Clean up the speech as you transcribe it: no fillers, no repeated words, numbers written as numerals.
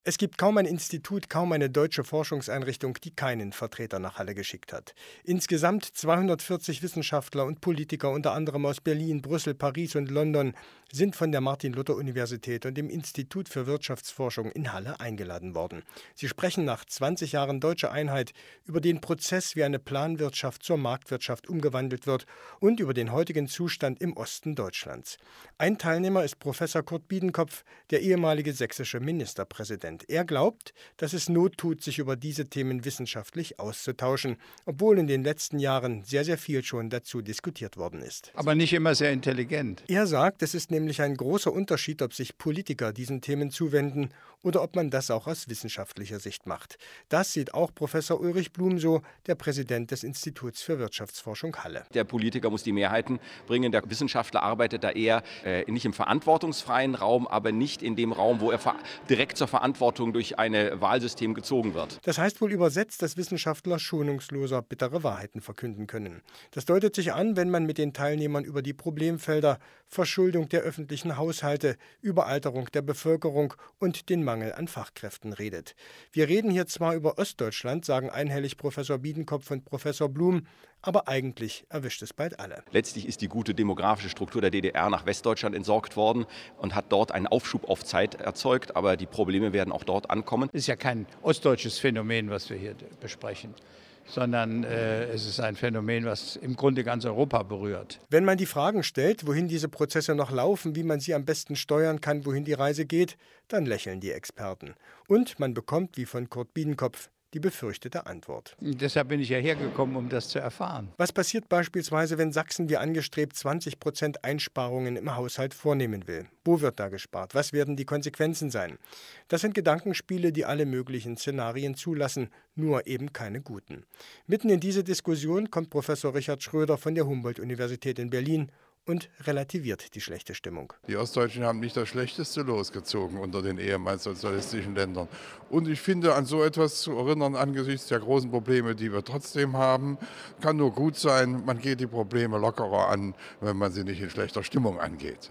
Es gibt kaum ein Institut, kaum eine deutsche Forschungseinrichtung, die keinen Vertreter nach Halle geschickt hat. Insgesamt 240 Wissenschaftler und Politiker, unter anderem aus Berlin, Brüssel, Paris und London, sind von der Martin-Luther-Universität und dem Institut für Wirtschaftsforschung in Halle eingeladen worden. Sie sprechen nach 20 Jahren deutscher Einheit über den Prozess, wie eine Planwirtschaft zur Marktwirtschaft umgewandelt wird und über den heutigen Zustand im Osten Deutschlands. Ein Teilnehmer ist Professor Kurt Biedenkopf, der ehemalige sächsische Ministerpräsident. Er glaubt, dass es Not tut, sich über diese Themen wissenschaftlich auszutauschen, obwohl in den letzten Jahren sehr, sehr viel schon dazu diskutiert worden ist. Aber nicht immer sehr intelligent. Er sagt, es ist nämlich ein großer Unterschied, ob sich Politiker diesen Themen zuwenden oder ob man das auch aus wissenschaftlicher Sicht macht. Das sieht auch Professor Ulrich Blum so, der Präsident des Instituts für Wirtschaftsforschung Halle. Der Politiker muss die Mehrheiten bringen. Der Wissenschaftler arbeitet da eher nicht im verantwortungsfreien Raum, aber nicht in dem Raum, wo er direkt zur Verantwortung durch ein Wahlsystem gezogen wird. Das heißt wohl übersetzt, dass Wissenschaftler schonungsloser bittere Wahrheiten verkünden können. Das deutet sich an, wenn man mit den Teilnehmern über die Problemfelder Verschuldung der öffentlichen Haushalte, Überalterung der Bevölkerung und den Mangel an Fachkräften redet. Wir reden hier zwar über Ostdeutschland, sagen einhellig Professor Biedenkopf und Professor Blum, aber eigentlich erwischt es bald alle. Letztlich ist die gute demografische Struktur der DDR nach Westdeutschland entsorgt worden und hat dort einen Aufschub auf Zeit erzeugt, aber die Probleme werden auch dort ankommen. Es ist ja kein ostdeutsches Phänomen, was wir hier besprechen, sondern es ist ein Phänomen, was im Grunde ganz Europa berührt. Wenn man die Fragen stellt, wohin diese Prozesse noch laufen, wie man sie am besten steuern kann, wohin die Reise geht, dann lächeln die Experten. Und man bekommt, wie von Kurt Biedenkopf, die befürchtete Antwort. Deshalb bin ich ja hergekommen, um das zu erfahren. Was passiert beispielsweise, wenn Sachsen wie angestrebt 20% Einsparungen im Haushalt vornehmen will? Wo wird da gespart? Was werden die Konsequenzen sein? Das sind Gedankenspiele, die alle möglichen Szenarien zulassen, nur eben keine guten. Mitten in diese Diskussion kommt Professor Richard Schröder von der Humboldt-Universität in Berlin und relativiert die schlechte Stimmung. Die Ostdeutschen haben nicht das Schlechteste losgezogen unter den ehemals sozialistischen Ländern. Und ich finde, an so etwas zu erinnern, angesichts der großen Probleme, die wir trotzdem haben, kann nur gut sein. Man geht die Probleme lockerer an, wenn man sie nicht in schlechter Stimmung angeht.